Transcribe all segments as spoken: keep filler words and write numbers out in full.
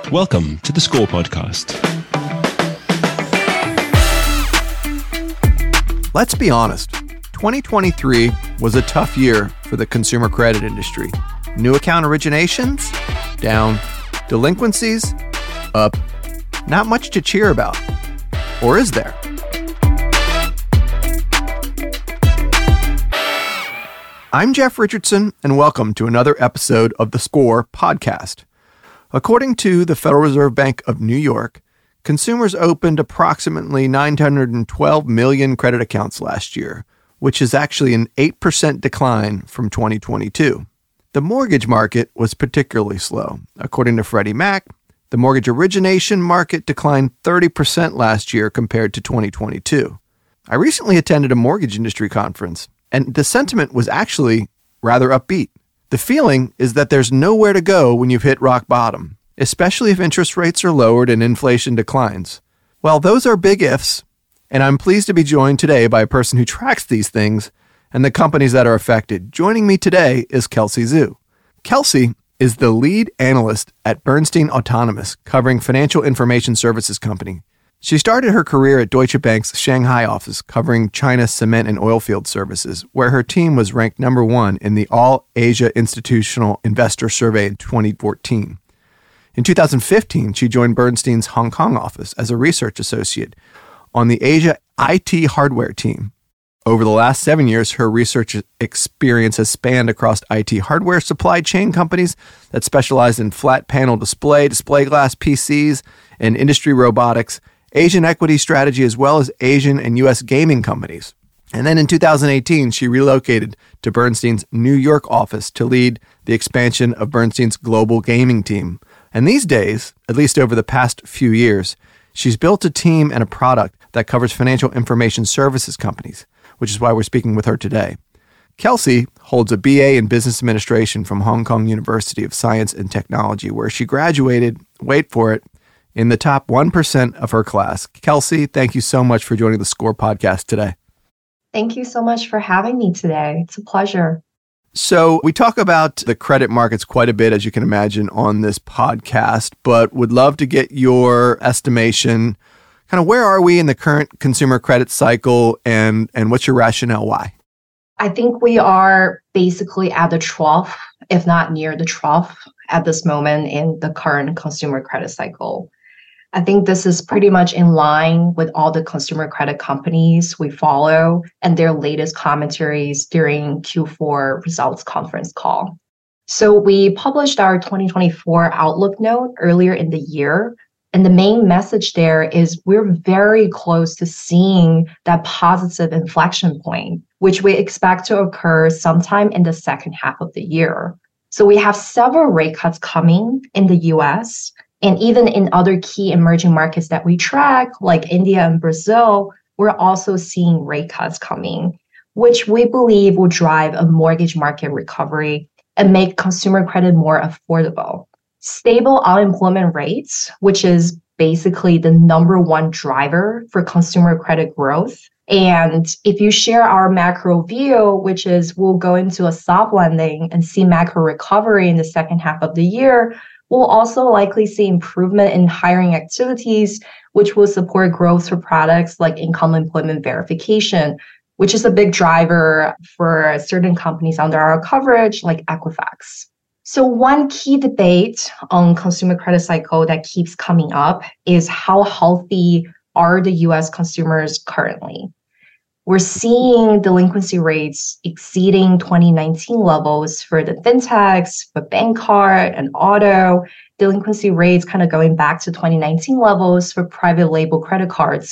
Welcome to the Score Podcast. Let's be honest, twenty twenty-three was a tough year for the consumer credit industry. New account originations, down. Delinquencies, up. Not much to cheer about. Or is there? I'm Jeff Richardson, and welcome to another episode of the Score Podcast. According to the Federal Reserve Bank of New York, consumers opened approximately nine hundred twelve million credit accounts last year, which is actually an eight percent decline from twenty twenty-two. The mortgage market was particularly slow. According to Freddie Mac, the mortgage origination market declined thirty percent last year compared to twenty twenty-two. I recently attended a mortgage industry conference, and the sentiment was actually rather upbeat. The feeling is that there's nowhere to go when you've hit rock bottom, especially if interest rates are lowered and inflation declines. Well, those are big ifs, and I'm pleased to be joined today by a person who tracks these things and the companies that are affected. Joining me today is Kelsey Zhu. Kelsey is the lead analyst at Bernstein Autonomous, covering financial information services company. She started her career at Deutsche Bank's Shanghai office, covering China's cement and oilfield services, where her team was ranked number one in the All-Asia Institutional Investor Survey in twenty fourteen. In two thousand fifteen, she joined Bernstein's Hong Kong office as a research associate on the Asia I T hardware team. Over the last seven years, her research experience has spanned across I T hardware supply chain companies that specialize in flat panel display, display glass P Cs, and industry robotics, Asian equity strategy, as well as Asian and U S gaming companies. And then in two thousand eighteen, she relocated to Bernstein's New York office to lead the expansion of Bernstein's global gaming team. And these days, at least over the past few years, she's built a team and a product that covers financial information services companies, which is why we're speaking with her today. Kelsey holds a B A in Business Administration from Hong Kong University of Science and Technology, where she graduated, wait for it, in the top one percent of her class. Kelsey, thank you so much for joining the Score Podcast today. Thank you so much for having me today. It's a pleasure. So we talk about the credit markets quite a bit, as you can imagine, on this podcast, but would love to get your estimation. Kind of where are we in the current consumer credit cycle, and, and what's your rationale why? I think we are basically at the trough, if not near the trough, at this moment in the current consumer credit cycle. I think this is pretty much in line with all the consumer credit companies we follow and their latest commentaries during Q four results conference call. So we published our twenty twenty-four Outlook note earlier in the year, and the main message there is we're very close to seeing that positive inflection point, which we expect to occur sometime in the second half of the year. So we have several rate cuts coming in the U S, and even in other key emerging markets that we track, like India and Brazil, we're also seeing rate cuts coming, which we believe will drive a mortgage market recovery and make consumer credit more affordable. Stable unemployment rates, which is basically the number one driver for consumer credit growth. And if you share our macro view, which is we'll go into a soft landing and see macro recovery in the second half of the year, we'll also likely see improvement in hiring activities, which will support growth for products like income employment verification, which is a big driver for certain companies under our coverage, like Equifax. So one key debate on consumer credit cycle that keeps coming up is how healthy are the U S consumers currently? We're seeing delinquency rates exceeding twenty nineteen levels for the fintechs, for bank card and auto, delinquency rates kind of going back to twenty nineteen levels for private label credit cards.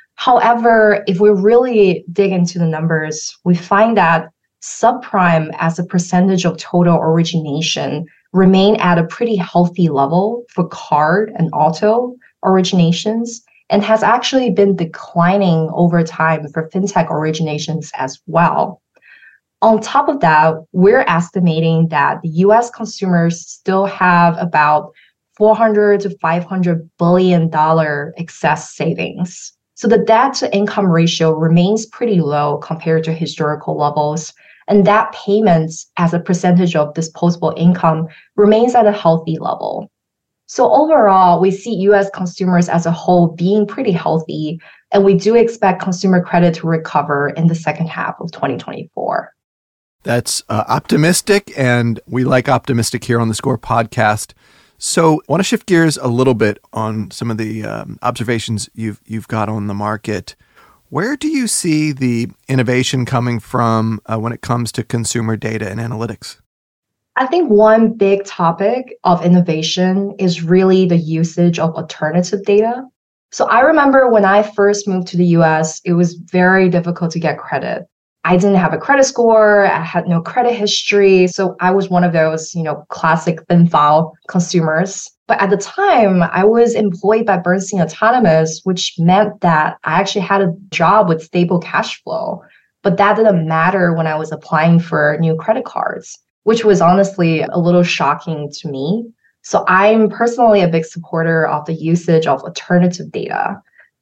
However, if we really dig into the numbers, we find that subprime as a percentage of total origination remain at a pretty healthy level for card and auto originations, and has actually been declining over time for fintech originations as well. On top of that, we're estimating that the U S consumers still have about four hundred to five hundred billion dollars excess savings. So the debt to income ratio remains pretty low compared to historical levels, and that payments as a percentage of disposable income remains at a healthy level. So overall, we see U S consumers as a whole being pretty healthy, and we do expect consumer credit to recover in the second half of twenty twenty-four. That's uh, optimistic, and we like optimistic here on the Score podcast. So I want to shift gears a little bit on some of the um, observations you've you've got on the market. Where do you see the innovation coming from uh, when it comes to consumer data and analytics? I think one big topic of innovation is really the usage of alternative data. So I remember when I first moved to the U S, it was very difficult to get credit. I didn't have a credit score. I had no credit history. So I was one of those, you know, classic thin file consumers. But at the time, I was employed by Bernstein Autonomous, which meant that I actually had a job with stable cash flow. But that didn't matter when I was applying for new credit cards, which was honestly a little shocking to me. So I'm personally a big supporter of the usage of alternative data.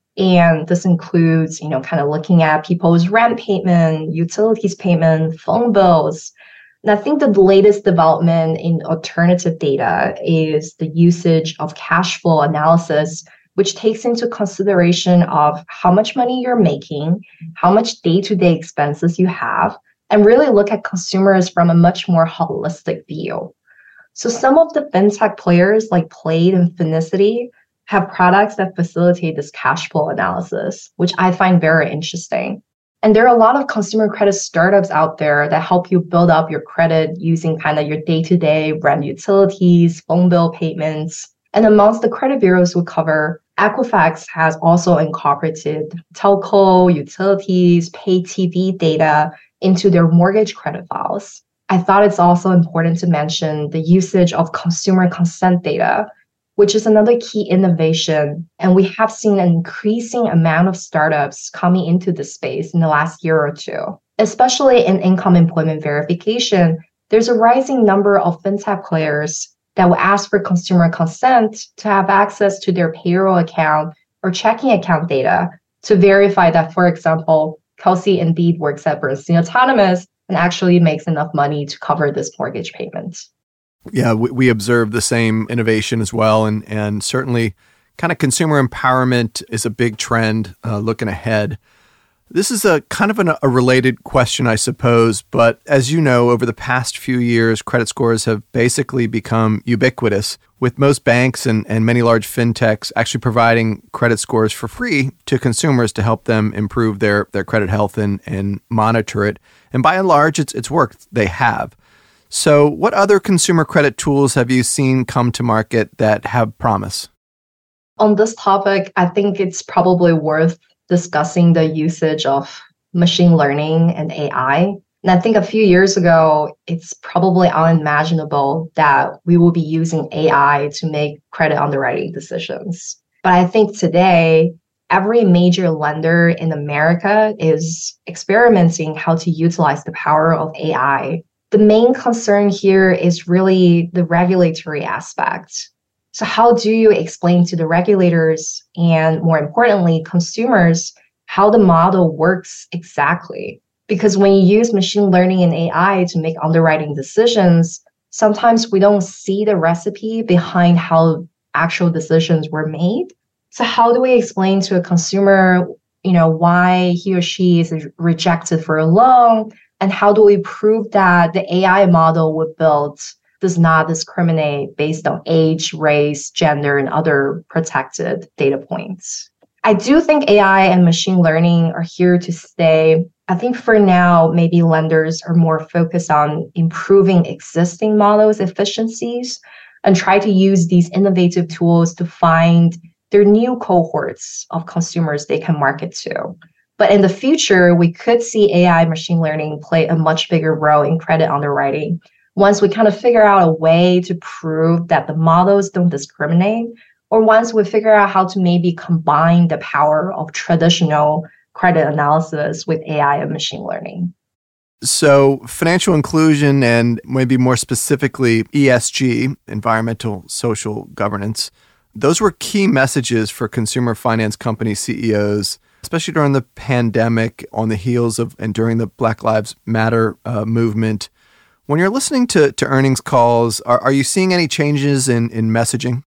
And this includes, you know, kind of looking at people's rent payment, utilities payment, phone bills. And I think the latest development in alternative data is the usage of cash flow analysis, which takes into consideration of how much money you're making, how much day-to-day expenses you have, and really look at consumers from a much more holistic view. So some of the fintech players like Plaid and Finicity have products that facilitate this cash flow analysis, which I find very interesting. And there are a lot of consumer credit startups out there that help you build up your credit using kind of your day-to-day rent, utilities, phone bill payments. And amongst the credit bureaus we cover, Equifax has also incorporated telco, utilities, pay T V data into their mortgage credit files. I thought it's also important to mention the usage of consumer consent data, which is another key innovation. And we have seen an increasing amount of startups coming into this space in the last year or two. Especially in income employment verification, there's a rising number of fintech players that will ask for consumer consent to have access to their payroll account or checking account data to verify that, for example, Kelsey indeed works at Bernstein Autonomous and actually makes enough money to cover this mortgage payment. Yeah, we, we observe the same innovation as well. And, and certainly kind of consumer empowerment is a big trend uh, looking ahead. This is a kind of an, a related question, I suppose. But as you know, over the past few years, credit scores have basically become ubiquitous, with most banks and, and many large fintechs actually providing credit scores for free to consumers to help them improve their, their credit health and, and monitor it. And by and large, it's it's worked. They have. So what other consumer credit tools have you seen come to market that have promise? On this topic, I think it's probably worth discussing the usage of machine learning and A I. And I think a few years ago, it's probably unimaginable that we will be using A I to make credit underwriting decisions. But I think today, every major lender in America is experimenting how to utilize the power of A I. The main concern here is really the regulatory aspect. So how do you explain to the regulators and, more importantly, consumers how the model works exactly? Because when you use machine learning and A I to make underwriting decisions, sometimes we don't see the recipe behind how actual decisions were made. So how do we explain to a consumer, you know, why he or she is rejected for a loan? And how do we prove that the A I model we built does not discriminate based on age, race, gender, and other protected data points? I do think A I and machine learning are here to stay. I think for now, maybe lenders are more focused on improving existing models' efficiencies and try to use these innovative tools to find their new cohorts of consumers they can market to. But in the future, we could see A I machine learning play a much bigger role in credit underwriting once we kind of figure out a way to prove that the models don't discriminate, or once we figure out how to maybe combine the power of traditional credit analysis with A I and machine learning. So financial inclusion and maybe more specifically E S G, environmental social governance, those were key messages for consumer finance company C E Os, especially during the pandemic, on the heels of and during the Black Lives Matter uh, movement. When you're listening to, to earnings calls, are, are you seeing any changes in, in messaging?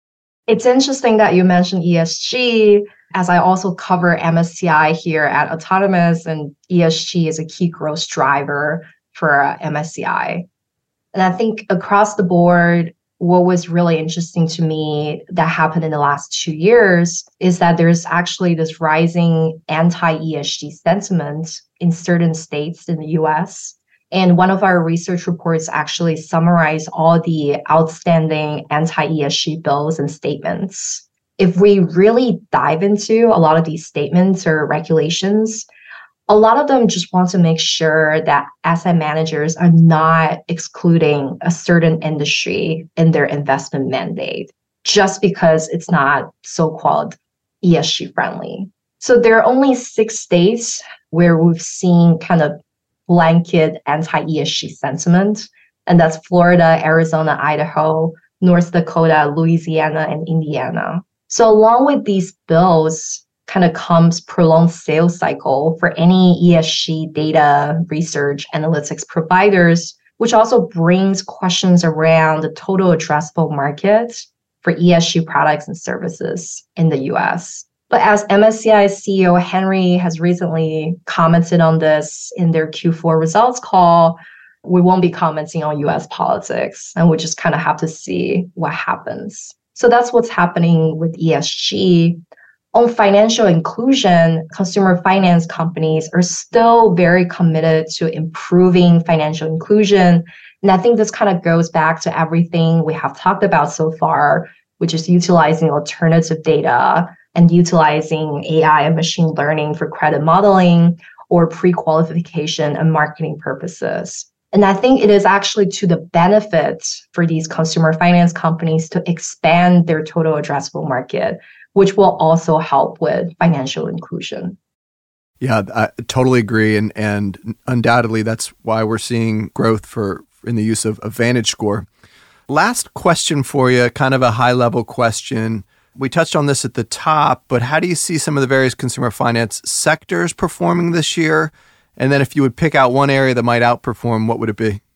It's interesting that you mentioned E S G, as I also cover M S C I here at Autonomous, and E S G is a key growth driver for uh, M S C I. And I think across the board, what was really interesting to me that happened in the last two years is that there's actually this rising anti-E S G sentiment in certain states in the U S. And one of our research reports actually summarized all the outstanding anti-E S G bills and statements. If we really dive into a lot of these statements or regulations, a lot of them just want to make sure that asset managers are not excluding a certain industry in their investment mandate just because it's not so-called E S G friendly. So there are only six states where we've seen kind of blanket anti-E S G sentiment, and that's Florida, Arizona, Idaho, North Dakota, Louisiana, and Indiana. So along with these bills kind of comes prolonged sales cycle for any E S G data research analytics providers, which also brings questions around the total addressable market for E S G products and services in the U S. But as M S C I C E O Henry has recently commented on this in their Q four results call, we won't be commenting on U S politics, and we just kind of have to see what happens. So that's what's happening with E S G. On financial inclusion, consumer finance companies are still very committed to improving financial inclusion. And I think this kind of goes back to everything we have talked about so far, which is utilizing alternative data and utilizing A I and machine learning for credit modeling or pre-qualification and marketing purposes. And I think it is actually to the benefit for these consumer finance companies to expand their total addressable market, which will also help with financial inclusion. Yeah, I totally agree. And and undoubtedly, that's why we're seeing growth for in the use of, of VantageScore. Last question for you, kind of a high-level question. We touched on this at the top, but how do you see some of the various consumer finance sectors performing this year? And then if you would pick out one area that might outperform, what would it be?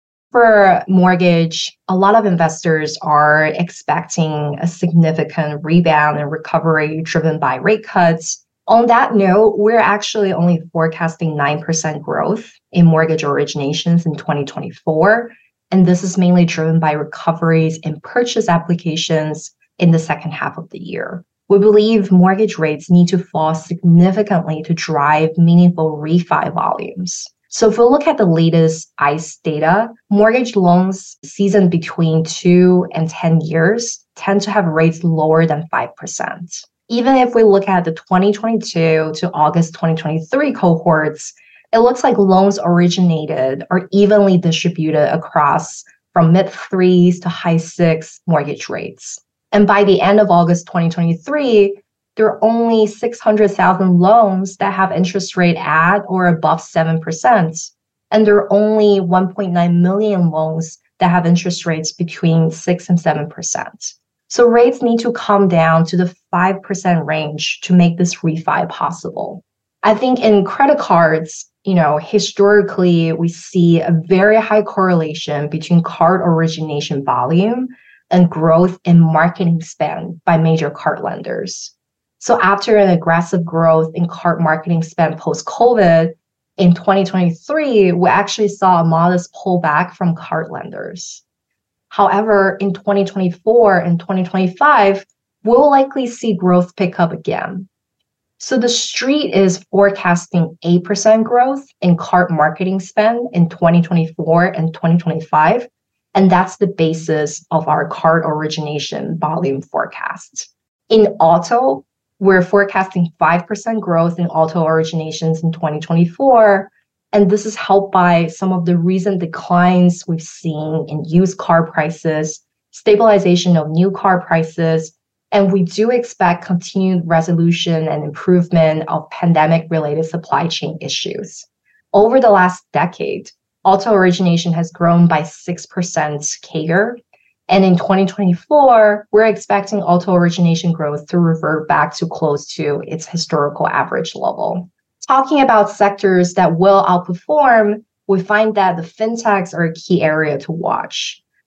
For mortgage, a lot of investors are expecting a significant rebound and recovery driven by rate cuts. On that note, we're actually only forecasting nine percent growth in mortgage originations in twenty twenty-four. And this is mainly driven by recoveries in purchase applications in the second half of the year. We believe mortgage rates need to fall significantly to drive meaningful refi volumes. So if we look at the latest I C E data, mortgage loans seasoned between two and ten years tend to have rates lower than five percent. Even if we look at the twenty twenty-two to August twenty twenty-three cohorts, it looks like loans originated are evenly distributed across from mid threes to high six mortgage rates. And by the end of August twenty twenty-three, there are only six hundred thousand loans that have interest rate at or above seven percent. And there are only one point nine million loans that have interest rates between six and seven percent. So rates need to come down to the five percent range to make this refi possible. I think in credit cards, you know, historically, we see a very high correlation between card origination volume and growth in marketing spend by major card lenders. So after an aggressive growth in card marketing spend post-COVID, in twenty twenty-three, we actually saw a modest pullback from card lenders. However, in twenty twenty-four and twenty twenty-five, we'll likely see growth pick up again. So the street is forecasting eight percent growth in card marketing spend in twenty twenty-four and twenty twenty-five. And that's the basis of our card origination volume forecast. In auto, we're forecasting five percent growth in auto originations in twenty twenty-four. And this is helped by some of the recent declines we've seen in used car prices, stabilization of new car prices, and we do expect continued resolution and improvement of pandemic-related supply chain issues. Over the last decade, auto origination has grown by six percent C A G R. And in twenty twenty-four, we're expecting auto origination growth to revert back to close to its historical average level. Talking about sectors that will outperform, we find that the fintechs are a key area to watch.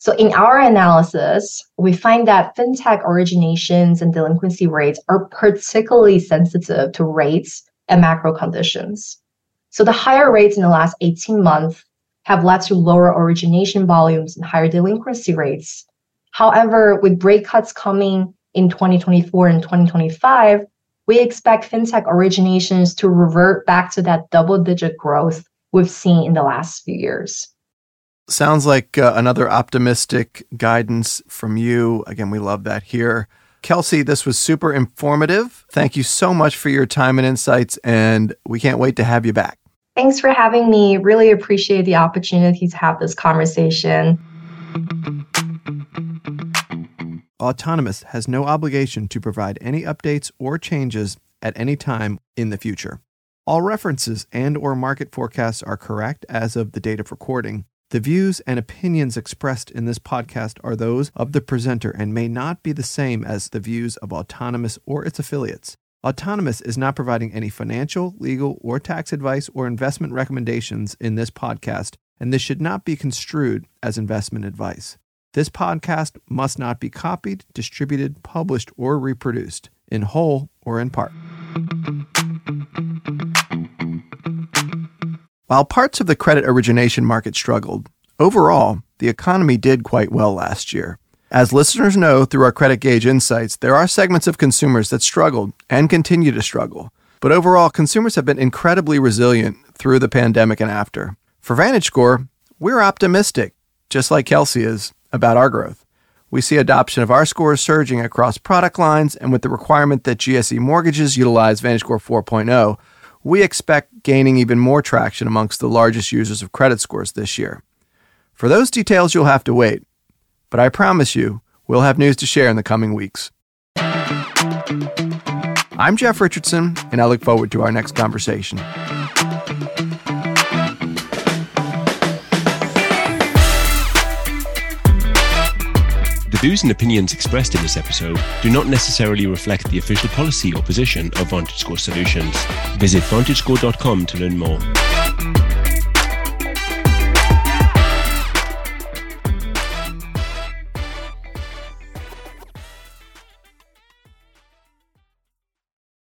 So in our analysis, we find that fintech originations and delinquency rates are particularly sensitive to rates and macro conditions. So the higher rates in the last eighteen months have led to lower origination volumes and higher delinquency rates. However, with rate cuts coming in twenty twenty-four and twenty twenty-five, we expect fintech originations to revert back to that double-digit growth we've seen in the last few years. Sounds like uh, another optimistic guidance from you. Again, we love that here. Kelsey, this was super informative. Thank you so much for your time and insights, and we can't wait to have you back. Thanks for having me. Really appreciate the opportunity to have this conversation. Autonomous has no obligation to provide any updates or changes at any time in the future. All references and or market forecasts are correct as of the date of recording. The views and opinions expressed in this podcast are those of the presenter and may not be the same as the views of Autonomous or its affiliates. Autonomous is not providing any financial, legal, or tax advice or investment recommendations in this podcast, and this should not be construed as investment advice. This podcast must not be copied, distributed, published, or reproduced, in whole or in part. While parts of the credit origination market struggled, overall, the economy did quite well last year. As listeners know through our Credit Gauge insights, there are segments of consumers that struggled and continue to struggle. But overall, consumers have been incredibly resilient through the pandemic and after. For VantageScore, we're optimistic, just like Kelsey is, about our growth. We see adoption of our scores surging across product lines, and with the requirement that G S E mortgages utilize VantageScore four point oh, we expect gaining even more traction amongst the largest users of credit scores this year. For those details, you'll have to wait, but I promise you, we'll have news to share in the coming weeks. I'm Jeff Richardson, and I look forward to our next conversation. The views and opinions expressed in this episode do not necessarily reflect the official policy or position of VantageScore Solutions. Visit vantagescore dot com to learn more.